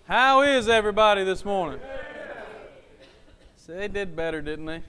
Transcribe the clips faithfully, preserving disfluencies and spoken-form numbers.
How is everybody this morning? So they did better, didn't they?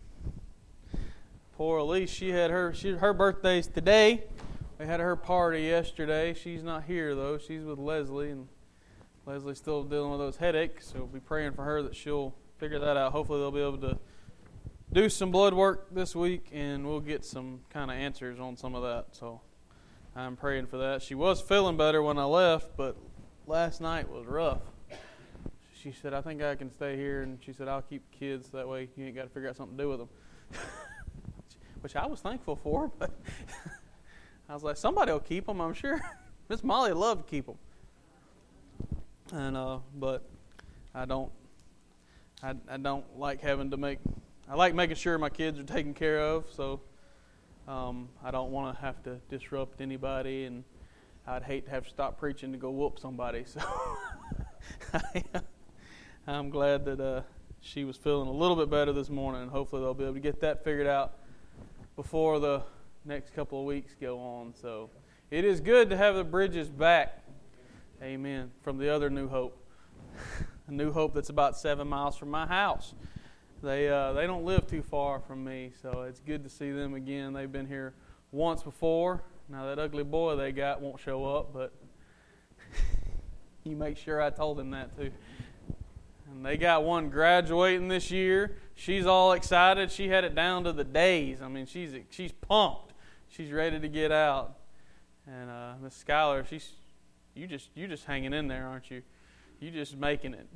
Poor Elise, she had her she, her birthday's today. We had her party yesterday. She's not here though. She's with Leslie, and Leslie's still dealing with those headaches. So we'll be praying for her that she'll figure that out. Hopefully they'll be able to do some blood work this week, and we'll get some kind of answers on some of that. So I'm praying for that. She was feeling better when I left, but last night was rough. She said, I think I can stay here, and she said, I'll keep kids, that way you ain't got to figure out something to do with them. Which I was thankful for, but I was like, somebody will keep them, I'm sure. Miss Molly loved to keep them. And, uh, but I don't, I, I don't like having to make, I like making sure my kids are taken care of, so um, I don't want to have to disrupt anybody, and I'd hate to have to stop preaching to go whoop somebody, so I, I'm glad that uh, she was feeling a little bit better this morning, and hopefully they'll be able to get that figured out before the next couple of weeks go on. So it is good to have the Bridges back, amen, from the other New Hope. A New Hope that's about seven miles from my house. They uh, they don't live too far from me, so it's good to see them again. They've been here once before. Now that ugly boy they got won't show up, but you make sure I told him that too. And they got one graduating this year. She's all excited. She had it down to the days. I mean, she's she's pumped. She's ready to get out. And uh, Miss Schuyler, she's you just you just hanging in there, aren't you? You just making it.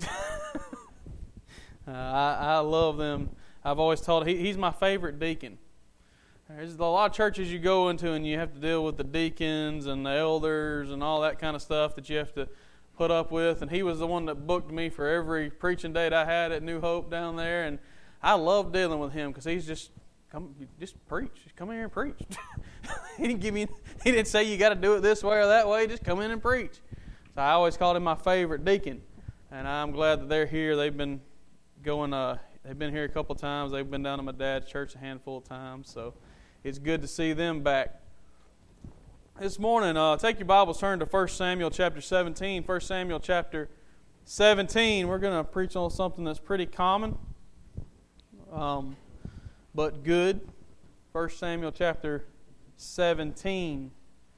uh, I, I love them. I've always told he, he's my favorite deacon. There's a lot of churches you go into and you have to deal with the deacons and the elders and all that kind of stuff that you have to put up with, and he was the one that booked me for every preaching date I had at New Hope down there, and I love dealing with him because he's just come, just preach, just come here and preach. He didn't give me, he didn't say you got to do it this way or that way. Just come in and preach. So I always called him my favorite deacon, and I'm glad that they're here. They've been going, uh, they've been here a couple of times. They've been down to my dad's church a handful of times, so it's good to see them back. This morning, uh, take your Bibles, turn to First Samuel chapter seventeen. First Samuel chapter seventeen. We're going to preach on something that's pretty common, um, but good. First Samuel chapter seventeen.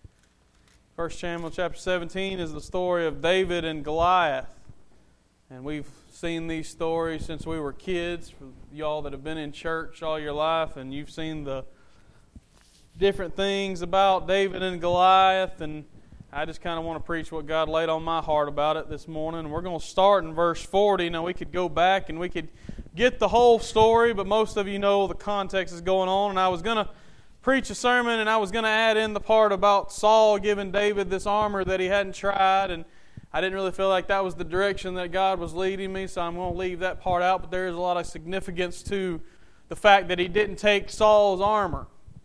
First Samuel chapter seventeen is the story of David and Goliath. And we've seen these stories since we were kids. For y'all that have been in church all your life, and you've seen the different things about David and Goliath, and I just kind of want to preach what God laid on my heart about it this morning. We're going to start in verse forty. Now we could go back and we could get the whole story, but most of you know the context is going on, and I was going to preach a sermon, and I was going to add in the part about Saul giving David this armor that he hadn't tried, and I didn't really feel like that was the direction that God was leading me, so I'm going to leave that part out, but there is a lot of significance to the fact that he didn't take Saul's armor.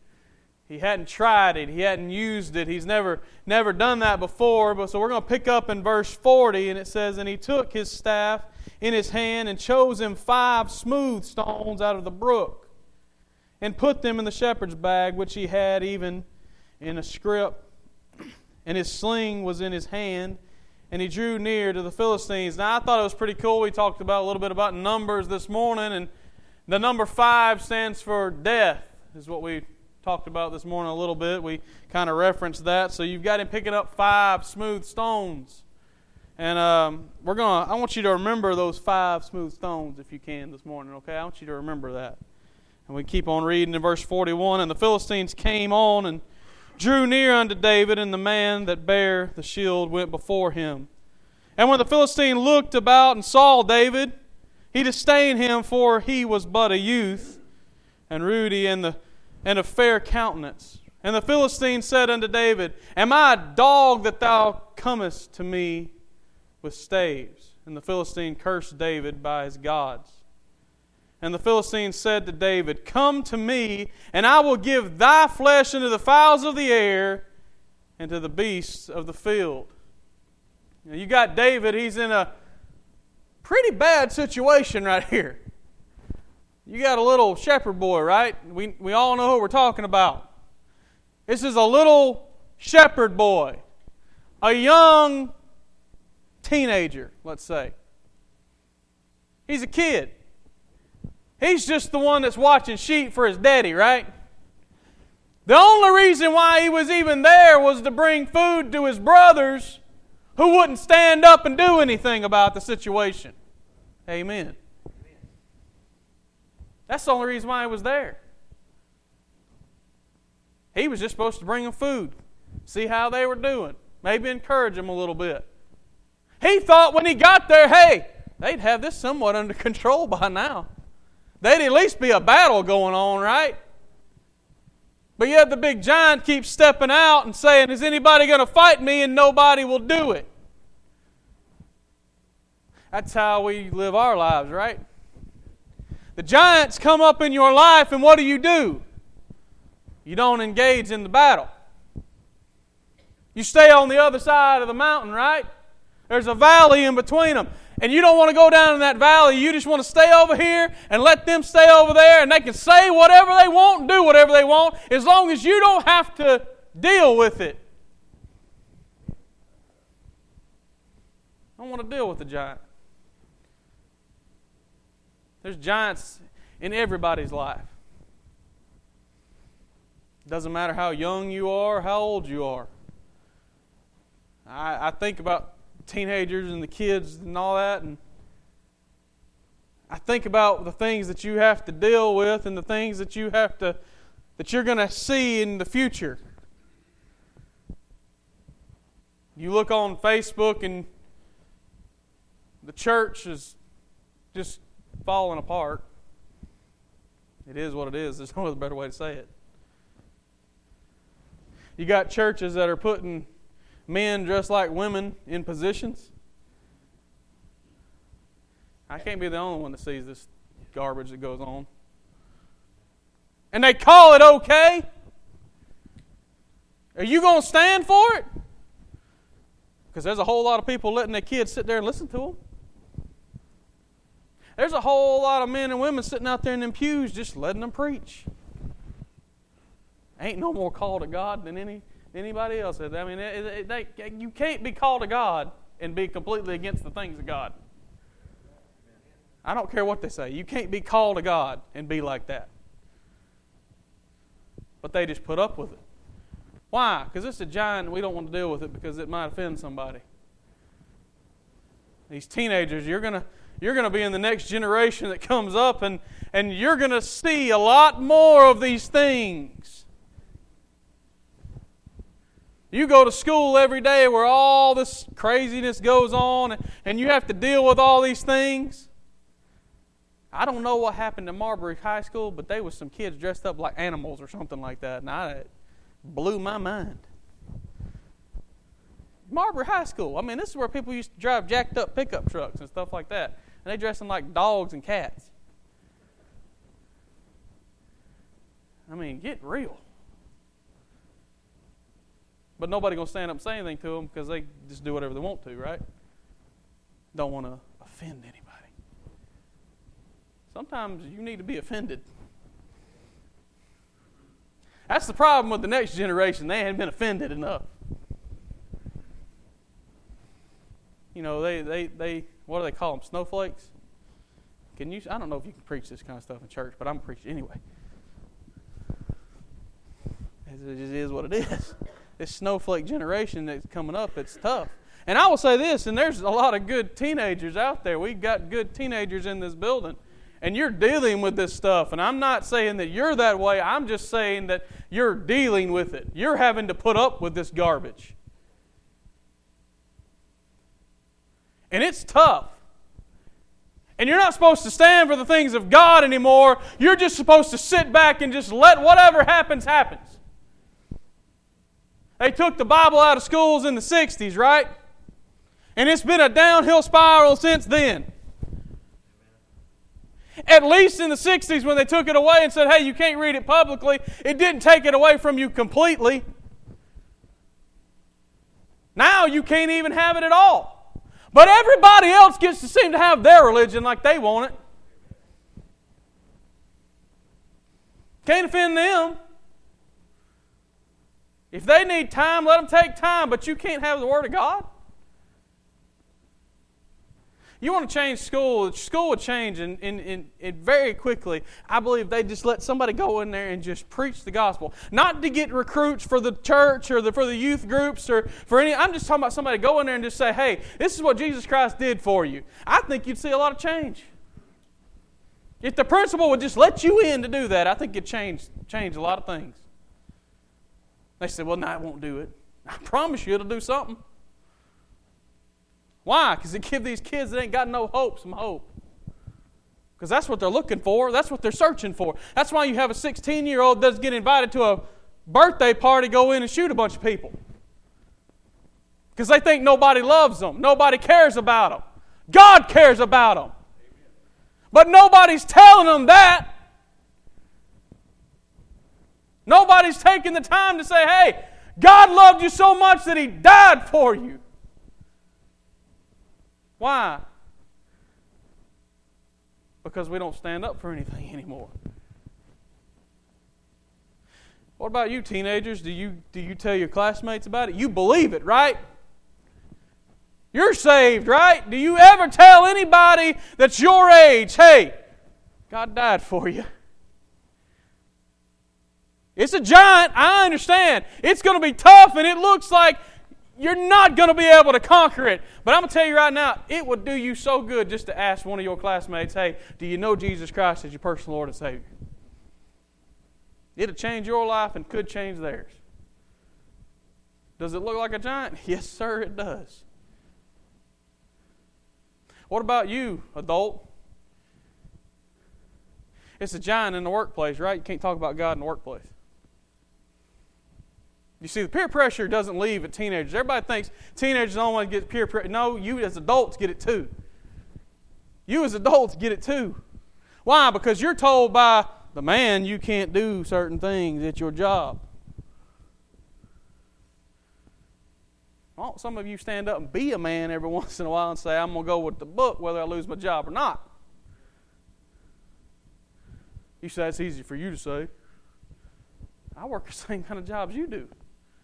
He hadn't tried it. He hadn't used it. He's never never done that before. But so we're going to pick up in verse forty, and it says, And he took his staff in his hand and chose him five smooth stones out of the brook, and put them in the shepherd's bag, which he had even in a scrip. And his sling was in his hand, and he drew near to the Philistines. Now I thought it was pretty cool. We talked about a little bit about numbers this morning, and the number five stands for death, is what we talked about this morning a little bit. We kind of referenced that. So you've got him picking up five smooth stones. And um, we're going to, I want you to remember those five smooth stones if you can this morning, okay? I want you to remember that. And we keep on reading in verse forty-one. And the Philistines came on and drew near unto David, and the man that bare the shield went before him. And when the Philistine looked about and saw David, he disdained him, for he was but a youth, and ruddy, and the and of fair countenance. And the Philistine said unto David, Am I a dog that thou comest to me with staves? And the Philistine cursed David by his gods. And the Philistine said to David, Come to me, and I will give thy flesh unto the fowls of the air, and to the beasts of the field. Now you got David, he's in a pretty bad situation right here. You got a little shepherd boy, right? We we all know who we're talking about. This is a little shepherd boy. A young teenager, let's say. He's a kid. He's just the one that's watching sheep for his daddy, right? The only reason why he was even there was to bring food to his brothers who wouldn't stand up and do anything about the situation. Amen. That's the only reason why he was there. He was just supposed to bring them food, see how they were doing, maybe encourage them a little bit. He thought when he got there, hey, they'd have this somewhat under control by now. They'd at least be a battle going on, right? But yet the big giant keeps stepping out and saying, is anybody going to fight me? And nobody will do it. That's how we live our lives, right? The giants come up in your life, and what do you do? You don't engage in the battle. You stay on the other side of the mountain, right? There's a valley in between them. And you don't want to go down in that valley. You just want to stay over here and let them stay over there, and they can say whatever they want and do whatever they want as long as you don't have to deal with it. I don't want to deal with the giant. There's giants in everybody's life. Doesn't matter how young you are, how old you are. I, I think about teenagers and the kids and all that, and I think about the things that you have to deal with and the things that you have to that you're going to see in the future. You look on Facebook and the church is just falling apart. It is what it is. There's no other better way to say it. You got churches that are putting men dressed like women in positions. I can't be the only one that sees this garbage that goes on. And they call it okay. Are you going to stand for it? Because there's a whole lot of people letting their kids sit there and listen to them. There's a whole lot of men and women sitting out there in them pews just letting them preach. Ain't no more call to God than any anybody else is. I mean, it, it, they, you can't be called to God and be completely against the things of God. I don't care what they say. You can't be called to God and be like that. But they just put up with it. Why? Because it's a giant and we don't want to deal with it because it might offend somebody. These teenagers, you're going to you're going to be in the next generation that comes up, and, and you're going to see a lot more of these things. You go to school every day where all this craziness goes on, and you have to deal with all these things. I don't know what happened to Marbury High School, but there was some kids dressed up like animals or something like that, and I, it blew my mind. Marbury High School. I mean, this is where people used to drive jacked up pickup trucks and stuff like that. And they dress them like dogs and cats. I mean, get real. But nobody going to stand up and say anything to them because they just do whatever they want to, right? Don't want to offend anybody. Sometimes you need to be offended. That's the problem with the next generation. They haven't been offended enough. You know, they, they, they what do they call them? Snowflakes? Can you? I don't know if you can preach this kind of stuff in church, but I'm preaching anyway. It just is what it is. This snowflake generation that's coming up, it's tough. And I will say this, and there's a lot of good teenagers out there. We've got good teenagers in this building. And you're dealing with this stuff. And I'm not saying that you're that way. I'm just saying that you're dealing with it. You're having to put up with this garbage. And it's tough. And you're not supposed to stand for the things of God anymore. You're just supposed to sit back and just let whatever happens, happens. They took the Bible out of schools in the sixties, right? And it's been a downhill spiral since then. At least in the sixties when they took it away and said, hey, you can't read it publicly, it didn't take it away from you completely. Now you can't even have it at all. But everybody else gets to seem to have their religion like they want it. Can't offend them. If they need time, let them take time, but you can't have the Word of God. You want to change school, school would change in, in, in, in very quickly. I believe they just let somebody go in there and just preach the gospel. Not to get recruits for the church or the, for the youth groups or for any. I'm just talking about somebody go in there and just say, hey, this is what Jesus Christ did for you. I think you'd see a lot of change. If the principal would just let you in to do that, I think it'd change, change a lot of things. They said, well, no, it won't do it. I promise you it'll do something. Why? Because it gives these kids that ain't got no hope some hope. Because that's what they're looking for. That's what they're searching for. That's why you have a sixteen-year-old that doesn't get invited to a birthday party, go in and shoot a bunch of people. Because they think nobody loves them. Nobody cares about them. God cares about them. But nobody's telling them that. Nobody's taking the time to say, hey, God loved you so much that He died for you. Why? Because we don't stand up for anything anymore. What about you, teenagers? Do you, do you tell your classmates about it? You believe it, right? You're saved, right? Do you ever tell anybody that's your age, hey, God died for you? It's a giant, I understand. It's going to be tough, and it looks like you're not going to be able to conquer it. But I'm going to tell you right now, it would do you so good just to ask one of your classmates, hey, do you know Jesus Christ as your personal Lord and Savior? It'll change your life and could change theirs. Does it look like a giant? Yes, sir, it does. What about you, adult? It's a giant in the workplace, right? You can't talk about God in the workplace. You see, the peer pressure doesn't leave at teenagers. Everybody thinks teenagers don't want to get peer pressure. No, you as adults get it too. You as adults get it too. Why? Because you're told by the man you can't do certain things at your job. Why don't some of you stand up and be a man every once in a while and say, I'm going to go with the book whether I lose my job or not? You say it's easy for you to say. I work the same kind of jobs you do.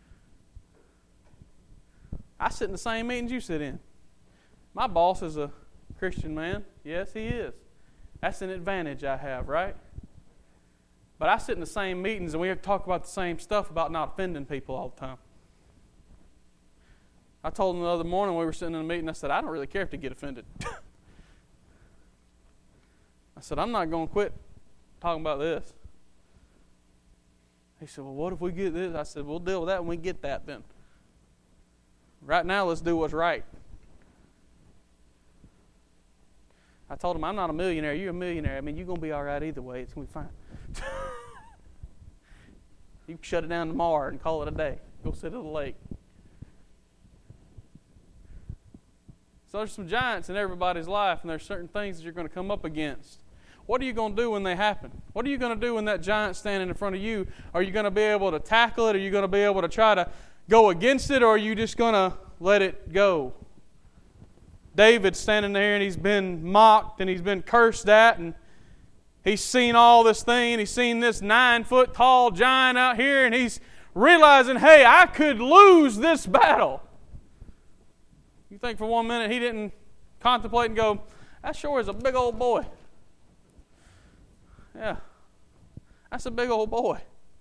I sit in the same meetings you sit in. My boss is a Christian man. Yes, he is. That's an advantage I have, right? But I sit in the same meetings and we have to talk about the same stuff about not offending people all the time. I told him the other morning we were sitting in a meeting, I said, I don't really care if they get offended. I said, I'm not going to quit talking about this. He said, well, what if we get this? I said, we'll deal with that when we get that then. Right now, let's do what's right. I told him, I'm not a millionaire. You're a millionaire. I mean, you're going to be all right either way. It's going to be fine. You can shut it down tomorrow and call it a day. Go sit at the lake. So there's some giants in everybody's life, and there's certain things that you're going to come up against. What are you going to do when they happen? What are you going to do when that giant's standing in front of you? Are you going to be able to tackle it? Are you going to be able to try to go against it? Or are you just going to let it go? David's standing there and he's been mocked and he's been cursed at, and he's seen all this thing, and he's seen this nine-foot tall giant out here, and he's realizing, hey, I could lose this battle. You think for one minute he didn't contemplate and go, that sure is a big old boy. Yeah, that's a big old boy.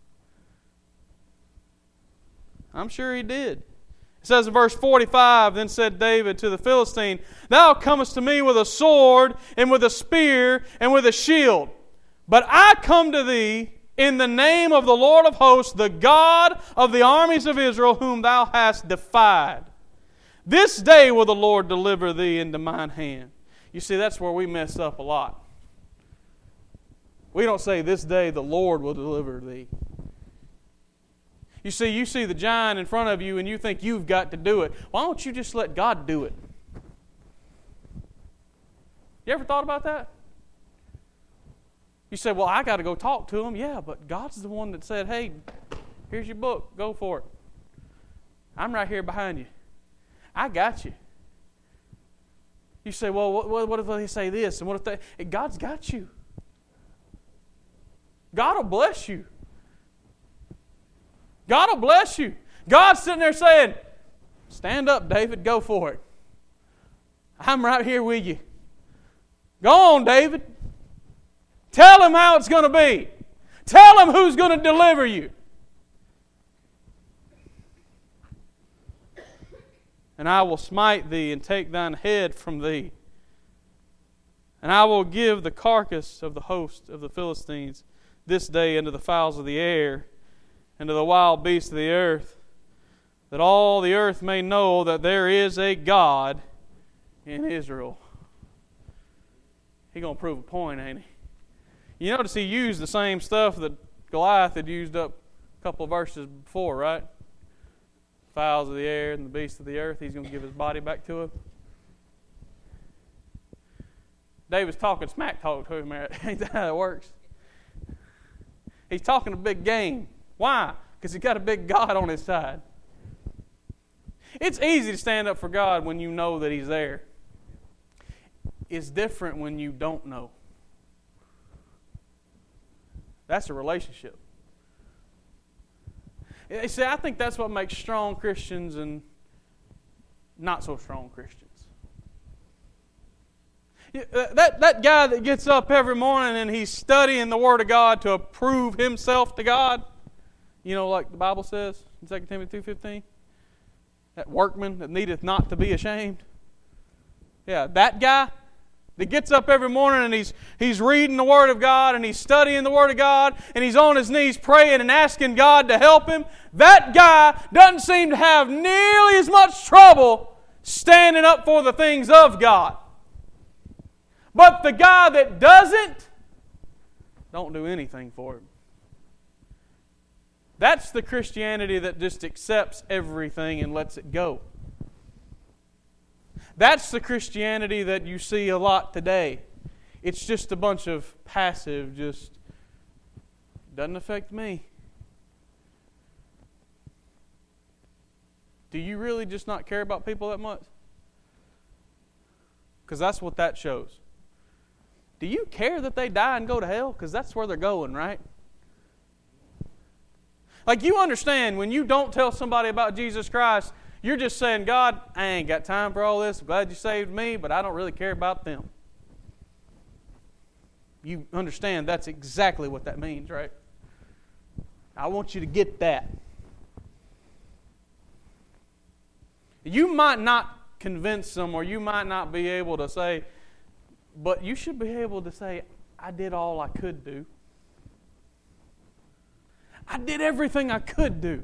I'm sure he did. It says in verse forty-five, then said David to the Philistine, thou comest to me with a sword and with a spear and with a shield. But I come to thee in the name of the Lord of hosts, the God of the armies of Israel, whom thou hast defied. This day will the Lord deliver thee into mine hand. You see, that's where we mess up a lot. We don't say, this day the Lord will deliver thee. You see, you see the giant in front of you and you think you've got to do it. Why don't you just let God do it? You ever thought about that? You say, well, I got to go talk to him. Yeah, but God's the one that said, hey, here's your book. Go for it. I'm right here behind you. I got you. You say, well, what, what if they say this? And what if they... God's got you. God will bless you. God will bless you. God's sitting there saying, stand up, David, go for it. I'm right here with you. Go on, David. Tell him how it's going to be. Tell him who's going to deliver you. And I will smite thee and take thine head from thee. And I will give the carcass of the host of the Philistines this day unto the fowls of the air and to the wild beasts of the earth, that all the earth may know that there is a God in Israel. He's going to prove a point, ain't he? You notice he used the same stuff that Goliath had used up a couple of verses before, right? Fowls of the air and the beasts of the earth. He's going to give his body back to him. David's talking smack talk to him. Ain't that how it works? He's talking a big game. Why? Because he's got a big God on his side. It's easy to stand up for God when you know that He's there. It's different when you don't know. That's a relationship. You see, I think that's what makes strong Christians and not so strong Christians. That, that guy that gets up every morning and he's studying the Word of God to approve himself to God, you know, like the Bible says in Second Timothy two fifteen, that workman that needeth not to be ashamed. Yeah, that guy that gets up every morning and he's, he's reading the Word of God and he's studying the Word of God and he's on his knees praying and asking God to help him, that guy doesn't seem to have nearly as much trouble standing up for the things of God. But the guy that doesn't, don't do anything for him. That's the Christianity that just accepts everything and lets it go. That's the Christianity that you see a lot today. It's just a bunch of passive, just doesn't affect me. Do you really just not care about people that much? Because that's what that shows. Do you care that they die and go to hell? Because that's where they're going, right? Like, you understand, when you don't tell somebody about Jesus Christ, you're just saying, God, I ain't got time for all this. I'm glad you saved me, but I don't really care about them. You understand that's exactly what that means, right? I want you to get that. You might not convince them, or you might not be able to say, but you should be able to say, I did all I could do. I did everything I could do.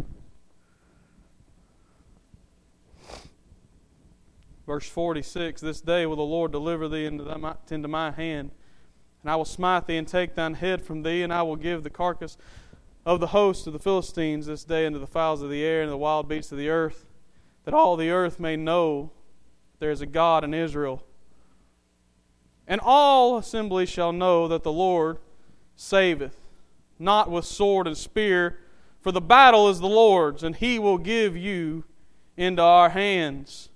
Verse forty-six, this day will the Lord deliver thee into, thy, into my hand, and I will smite thee and take thine head from thee, and I will give the carcass of the host of the Philistines this day unto the fowls of the air and the wild beasts of the earth, that all the earth may know there is a God in Israel. And all assembly shall know that the Lord saveth, not with sword and spear, for the battle is the Lord's, and He will give you into our hands.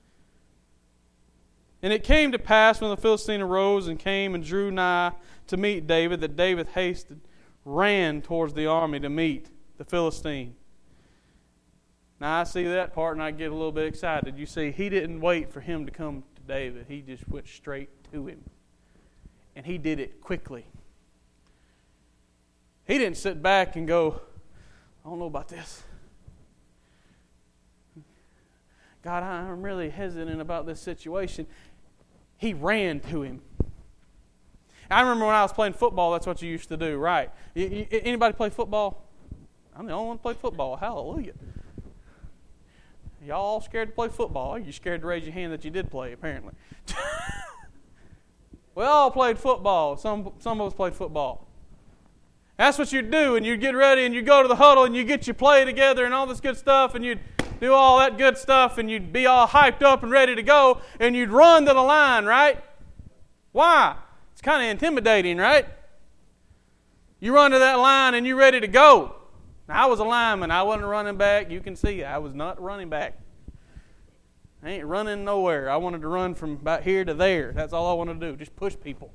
And it came to pass when the Philistine arose and came and drew nigh to meet David, that David hasted, ran towards the army to meet the Philistine. Now I see that part and I get a little bit excited. You see, he didn't wait for him to come to David. He just went straight to him. And he did it quickly. He didn't sit back and go, I don't know about this. God, I'm really hesitant about this situation. He ran to him. I remember when I was playing football, that's what you used to do, right? You, you, anybody play football? I'm the only one to play football. Hallelujah. Y'all all scared to play football. You're scared to raise your hand that you did play, apparently. We all played football. Some, some of us played football. That's what you'd do, and you'd get ready, and you'd go to the huddle, and you'd get your play together and all this good stuff, and you'd do all that good stuff, and you'd be all hyped up and ready to go, and you'd run to the line, right? Why? It's kind of intimidating, right? You run to that line, and you're ready to go. Now, I was a lineman. I wasn't a running back. You can see I was not a running back. I ain't running nowhere. I wanted to run from about here to there. That's all I wanted to do, just push people.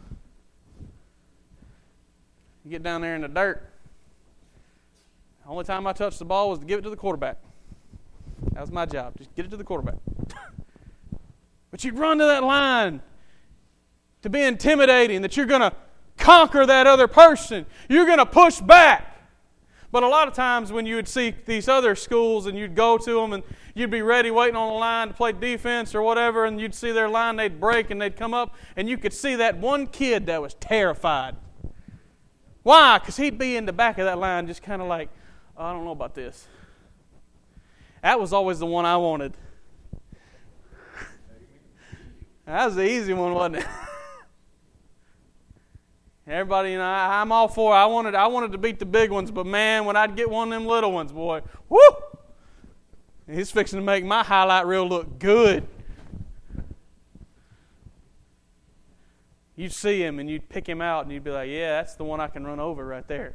You get down there in the dirt. The only time I touched the ball was to give it to the quarterback. That was my job. Just get it to the quarterback. But you'd run to that line to be intimidating, that you're going to conquer that other person. You're going to push back. But a lot of times when you would see these other schools and you'd go to them and you'd be ready waiting on the line to play defense or whatever, and you'd see their line, they'd break and they'd come up, and you could see that one kid that was terrified. Why? Because he'd be in the back of that line just kind of like, oh, I don't know about this. That was always the one I wanted. That was the easy one, wasn't it? Everybody, you know, I, I'm all for it. I wanted, I wanted to beat the big ones, but man, when I'd get one of them little ones, boy, whoo! He's fixing to make my highlight reel look good. You'd see him and you'd pick him out and you'd be like, yeah, that's the one I can run over right there.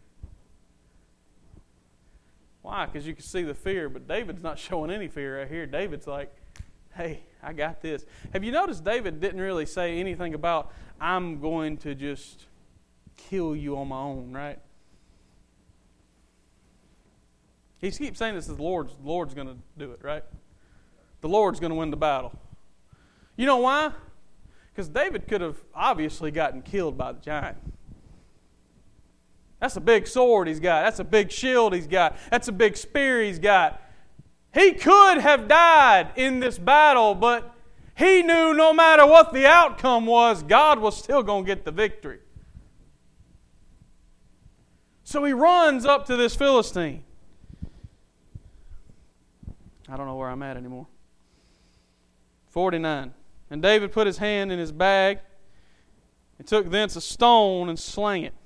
Why? Because you can see the fear, but David's not showing any fear right here. David's like, hey, I got this. Have you noticed David didn't really say anything about, I'm going to just kill you on my own, right? He keeps saying this is the Lord's, the Lord's going to do it, right? The Lord's going to win the battle. You know why? Because David could have obviously gotten killed by the giant. That's a big sword he's got. That's a big shield he's got. That's a big spear he's got. He could have died in this battle, but he knew no matter what the outcome was, God was still going to get the victory. So he runs up to this Philistine. I don't know where I'm at anymore. forty-nine. And David put his hand in his bag and took thence a stone and slang it,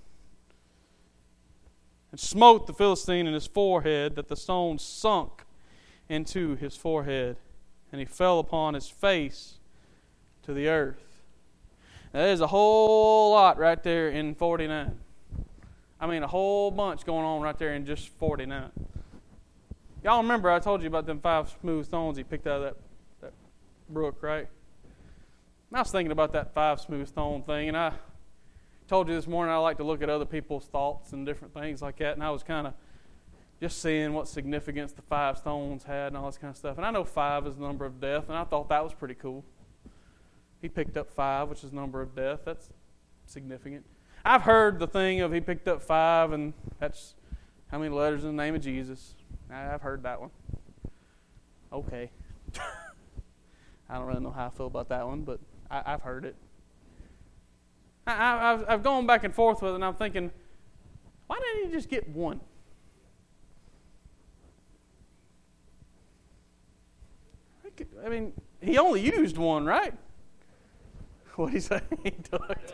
and smote the Philistine in his forehead, that the stone sunk into his forehead, and he fell upon his face to the earth. Now, there's a whole lot right there in forty-nine. I mean, a whole bunch going on right there in just forty-nine. Y'all remember I told you about them five smooth stones he picked out of that, that brook, right? And I was thinking about that five smooth stone thing, and I told you this morning I like to look at other people's thoughts and different things like that, and I was kind of just seeing what significance the five stones had and all this kind of stuff. And I know five is the number of death, and I thought that was pretty cool. He picked up five, which is the number of death. That's significant. I've heard the thing of he picked up five, and that's how many letters in the name of Jesus. I've heard that one. Okay. I don't really know how I feel about that one, but I, I've heard it. I, I've, I've gone back and forth with it, and I'm thinking, why didn't he just get one? I mean, he only used one, right? What did he say? He ducked.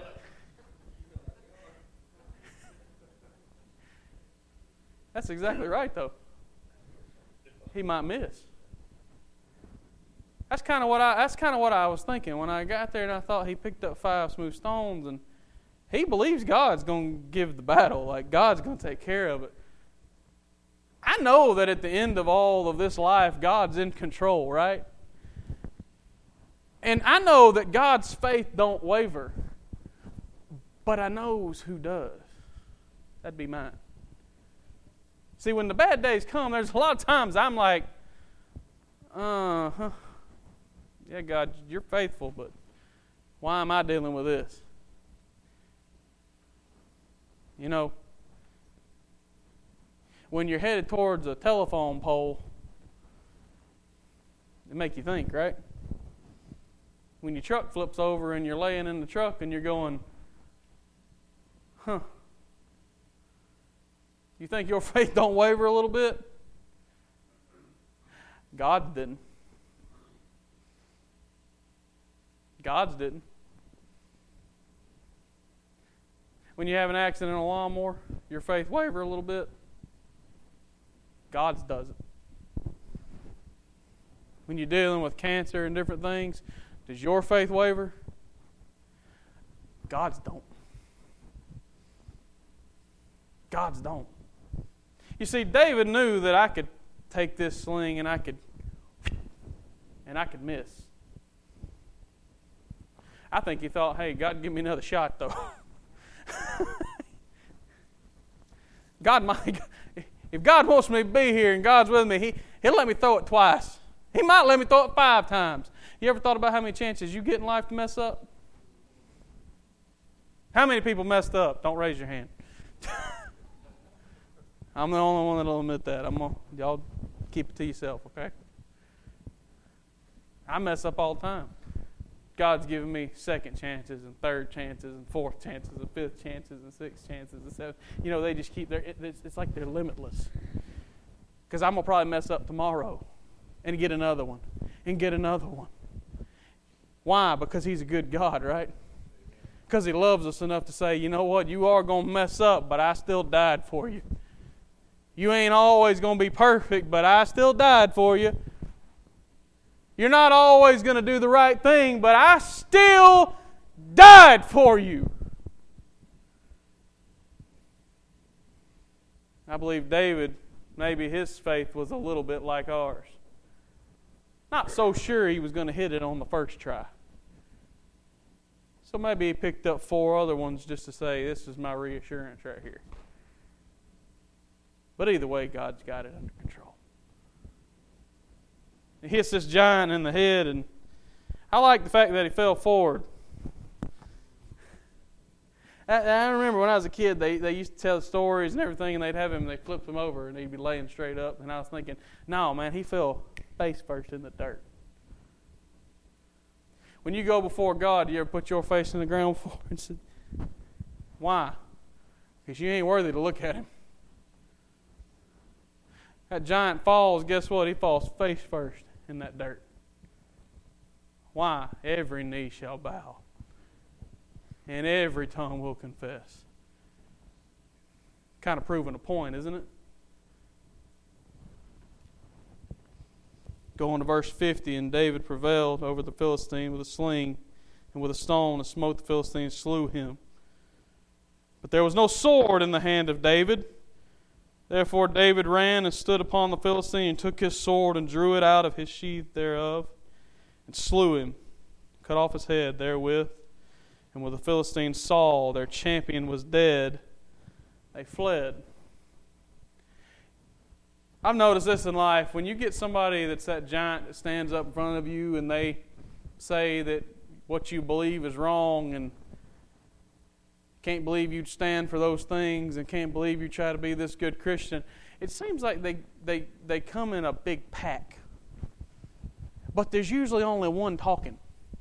That's exactly right, though. He might miss. That's kind of what I. That's kind of what I was thinking when I got there, and I thought he picked up five smooth stones, and he believes God's going to give the battle, like God's going to take care of it. I know that at the end of all of this life, God's in control, right? And I know that God's faith don't waver, but I knows who does. That'd be mine. See, when the bad days come, there's a lot of times I'm like, uh-huh. Yeah, God, you're faithful, but why am I dealing with this? You know, when you're headed towards a telephone pole, it makes you think, right? When your truck flips over and you're laying in the truck and you're going, huh. You think your faith don't waver a little bit? God's didn't. God's didn't. When you have an accident on a lawnmower, your faith waver a little bit. God's doesn't. When you're dealing with cancer and different things, does your faith waver? God's don't. God's don't. You see, David knew that I could take this sling and I could and I could miss. I think he thought, hey, God, give me another shot, though. God might, if God wants me to be here and God's with me, he, He'll let me throw it twice. He might let me throw it five times. You ever thought about how many chances you get in life to mess up? How many people messed up? Don't raise your hand. I'm the only one that'll admit that. I'm gonna, y'all keep it to yourself, okay? I mess up all the time. God's given me second chances and third chances and fourth chances and fifth chances and sixth chances and seventh. You know, they just keep their, it's, it's like they're limitless. Because I'm going to probably mess up tomorrow and get another one and get another one. Why? Because He's a good God, right? Because He loves us enough to say, you know what, you are going to mess up, but I still died for you. You ain't always going to be perfect, but I still died for you. You're not always going to do the right thing, but I still died for you. I believe David, maybe his faith was a little bit like ours. Not so sure he was going to hit it on the first try. So maybe he picked up four other ones just to say, this is my reassurance right here. But either way, God's got it under control. He hits this giant in the head, and I like the fact that he fell forward. I, I remember when I was a kid, they, they used to tell stories and everything, and they'd have him, they'd flip him over, and he'd be laying straight up. And I was thinking, no, man, he fell face first in the dirt. When you go before God, do you ever put your face in the ground before and say, why? Because you ain't worthy to look at him. That giant falls, guess what? He falls face first in that dirt. Why? Every knee shall bow, and every tongue will confess. Kind of proving a point, isn't it? Going to verse fifty, and David prevailed over the Philistine with a sling and with a stone, and smote the Philistine and slew him. But there was no sword in the hand of David. Therefore David ran and stood upon the Philistine, and took his sword and drew it out of his sheath thereof, and slew him, cut off his head therewith. And when the Philistines saw their champion was dead, they fled. I've noticed this in life. When you get somebody that's that giant that stands up in front of you and they say that what you believe is wrong and can't believe you'd stand for those things and can't believe you try to be this good Christian, it seems like they, they, they come in a big pack. But there's usually only one talking.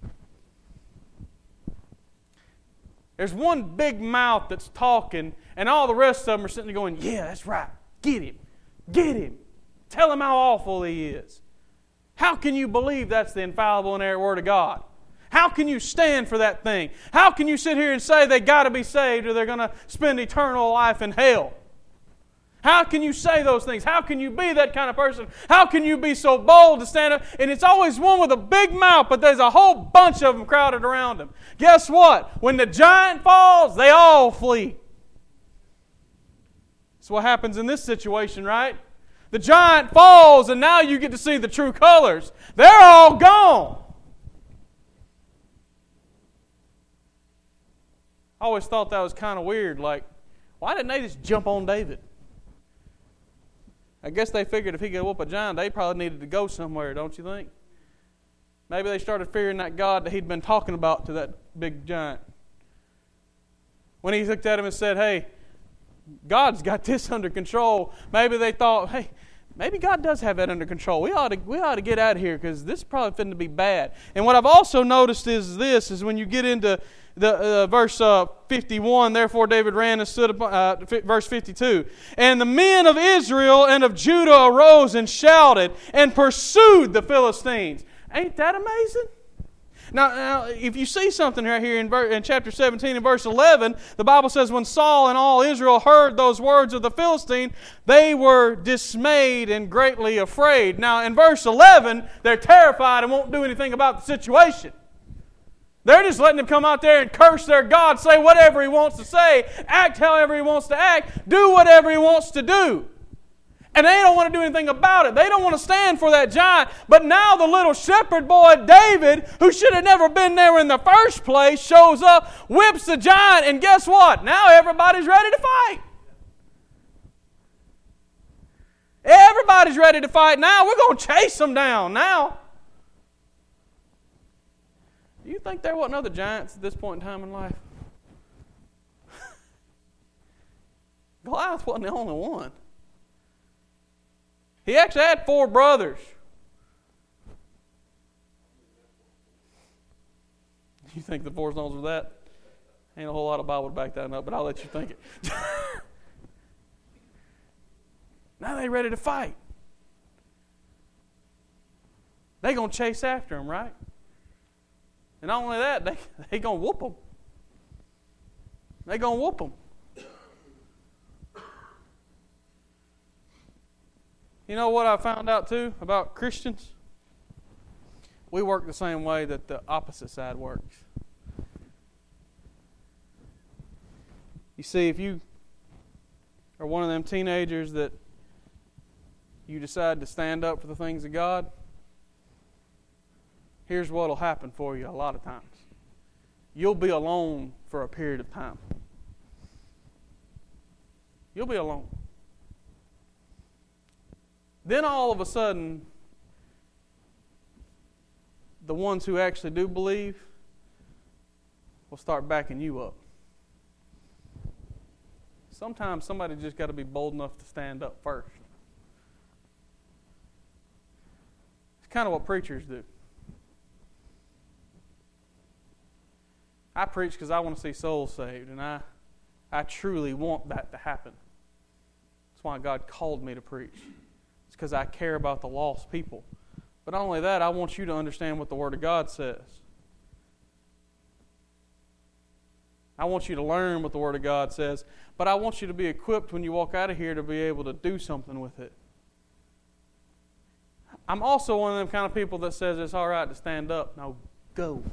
There's one big mouth that's talking, and all the rest of them are sitting there going, yeah, that's right. Get him. Get him. Tell him how awful he is. How can you believe that's the infallible and inerrant Word of God? How can you stand for that thing? How can you sit here and say they got to be saved or they're going to spend eternal life in hell? How can you say those things? How can you be that kind of person? How can you be so bold to stand up? And it's always one with a big mouth, but there's a whole bunch of them crowded around him. Guess what? When the giant falls, they all flee. That's what happens in this situation, right? The giant falls, and now you get to see the true colors. They're all gone. I always thought that was kind of weird. Like, why didn't they just jump on David? I guess they figured if he could whoop a giant, they probably needed to go somewhere, don't you think? Maybe they started fearing that God that he'd been talking about to that big giant. When he looked at him and said, hey, God's got this under control, maybe they thought, hey, maybe God does have that under control. We ought to, we ought to get out of here because this is probably finna be bad. And what I've also noticed is this, is when you get into the uh, verse uh, fifty-one, therefore David ran and stood upon, uh, verse fifty-two. And the men of Israel and of Judah arose and shouted and pursued the Philistines. Ain't that amazing? Now, now if you see something right here in, ver- in chapter seventeen and verse eleven, the Bible says, when Saul and all Israel heard those words of the Philistine, they were dismayed and greatly afraid. Now, in verse eleven, they're terrified and won't do anything about the situation. They're just letting him come out there and curse their God, say whatever he wants to say, act however he wants to act, do whatever he wants to do. And they don't want to do anything about it. They don't want to stand for that giant. But now the little shepherd boy, David, who should have never been there in the first place, shows up, whips the giant, and guess what? Now everybody's ready to fight. Everybody's ready to fight now. We're going to chase them down now. Do you think there wasn't other giants at this point in time in life? Goliath wasn't the only one. He actually had four brothers. You think the four sons were that? Ain't a whole lot of Bible to back that up, but I'll let you think it. Now they ready to fight. They going to chase after him, right? And not only that, they they going to whoop them. They going to whoop them. You know what I found out too about Christians? We work the same way that the opposite side works. You see, if you are one of them teenagers that you decide to stand up for the things of God, here's what will happen for you a lot of times. You'll be alone for a period of time. You'll be alone. Then all of a sudden, the ones who actually do believe will start backing you up. Sometimes somebody just got to be bold enough to stand up first. It's kind of what preachers do. I preach because I want to see souls saved, and I, I truly want that to happen. That's why God called me to preach. It's because I care about the lost people. But not only that, I want you to understand what the Word of God says. I want you to learn what the Word of God says, but I want you to be equipped when you walk out of here to be able to do something with it. I'm also one of them kind of people that says it's all right to stand up. No, go.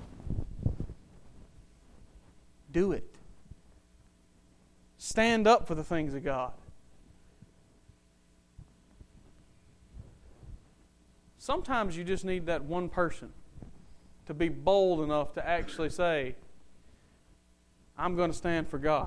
Do it. Stand up for the things of God. Sometimes you just need that one person to be bold enough to actually say, I'm going to stand for God.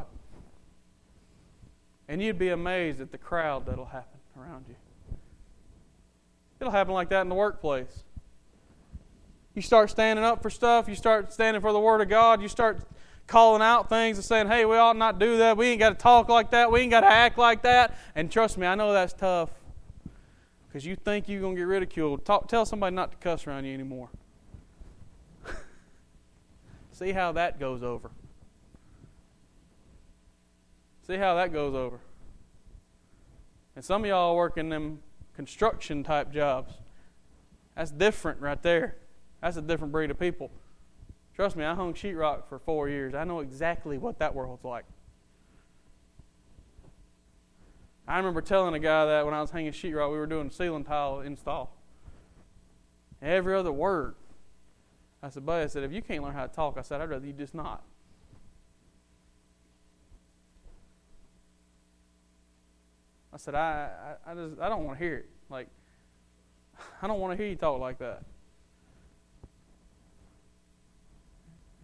And you'd be amazed at the crowd that'll happen around you. It'll happen like that in the workplace. You start standing up for stuff, you start standing for the Word of God, you start calling out things and saying, hey, we ought not do that, we ain't got to talk like that, we ain't got to act like that. And trust me, I know that's tough. Because you think you're going to get ridiculed. Talk, tell somebody not to cuss around you anymore. See how that goes over. See how that goes over. And some of y'all work in them construction type jobs. That's different right there. That's a different breed of people. Trust me, I hung sheetrock for four years. I know exactly what that world's like. I remember telling a guy that when I was hanging sheetrock, we were doing a ceiling tile install. Every other word. I said, buddy, I said, if you can't learn how to talk, I said, I'd rather you just not. I said, I, I, I just, I don't want to hear it. Like, I don't want to hear you talk like that.